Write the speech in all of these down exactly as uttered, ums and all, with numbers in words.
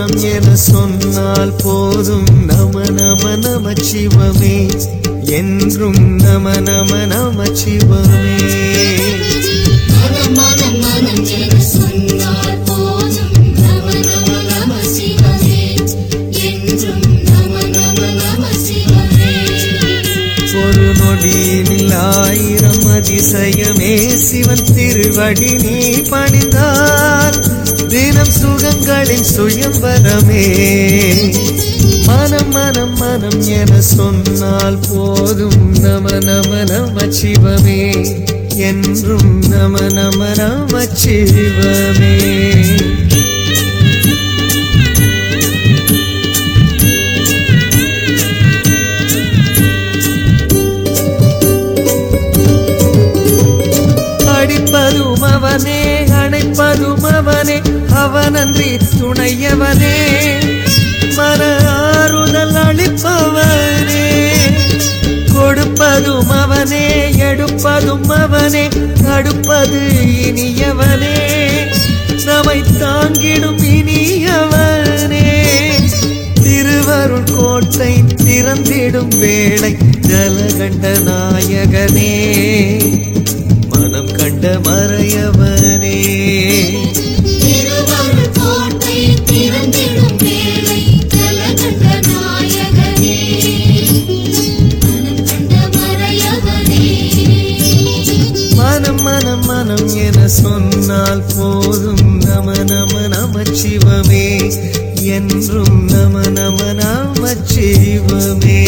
மனம் என சொன்னால் போதும் நம நம நம சிவமே என்றும் நம நம நம சிவமே. மனம் மனம் மனம் என சொன்னால் போதும் நம நம நம சிவமே என்றும் நம நம நம சிவமே. ஒரு நொடியில் ஆயிரம் அதிசயமே சிவன் திருவடி நீ பணிந்தால் தினம் சுகங்களின் சுயம்பரமே. மனம் மனம் மனம் என சொன்னால் போதும் நம நம நம சிவமே என்றும் நம நம நம சிவமே. அடிப்பதும் அவனே அணைப்பதும் அவனே அவனன்றி துணையவனே மன ஆறுதல் அளிப்பவனே. கொடுப்பதும் அவனே எடுப்பதும் அவனே தடுப்பது இனியவனே நம்மை தாங்கிடும் இனியவனே. திருவருள் கோட்டை திறந்திடும் வேளை ஜலகண்ட நாயகனே மனம் கண்ட மறையவனே. திருவருள் கோட்டை திறந்திடும் வேளை ஜலகண்ட நாயகனே மனம் கண்ட மறையவனே. மனம் மனம் மனம் என சொன்னால் போதும் நம நம நம சிவமே என்றும் நம நம நம சிவமே.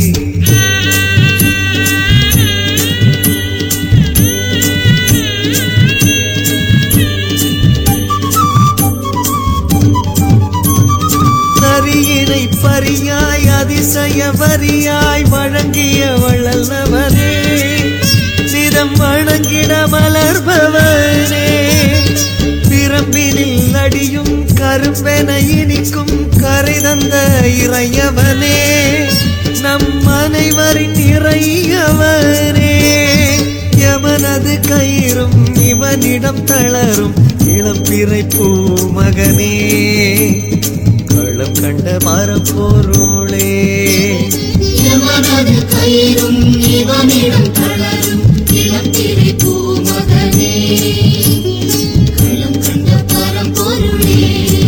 நரியினை பரியாய் அதிசய வரியாய் வழங்கிய வள்ளலவனே நிதம் வணங்கிட மலர்பவனே. பிரம்பினில் அடியும் கரும்பென இனிக்கும் கரை தந்த இறையவனே நம் அனைவரின் இறையவனே. யமனது கயிறும் இவனிடம் தளரும் இளம்பிறை பூமகனே களம் கண்ட மரப்பொருளே. யமனது கயிறும் இவனிடம் தளரும் இளம்பிறை பூமகனே களம் கண்ட பரம்பொருளே.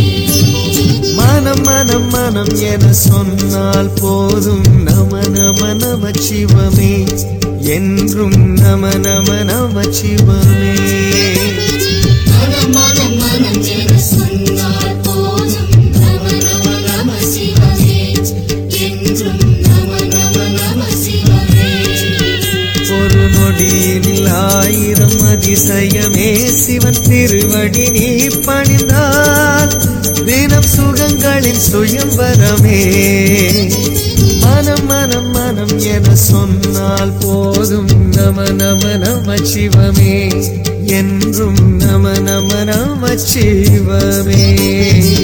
மனம் மனம் மனம் என சொன்னால் போதும் நம நம நம சிவமே என்றும் நம நம நம சிவமே. மனம் மனம் மனம் என சொன்னால் போதும் நம நம நம சிவமே என்றும் நம நம நம சிவமே. ஒரு நொடியில் ஆயிரம் அதிசயமே சிவன் திருவடி நீ பணிந்தால் தினம் சுகங்களின் சுயம்பரமே. மனம் மனம் மனம் என சொன்னால் போதும் நம நம நம சிவமே என்றும் நம நம நம சிவமே.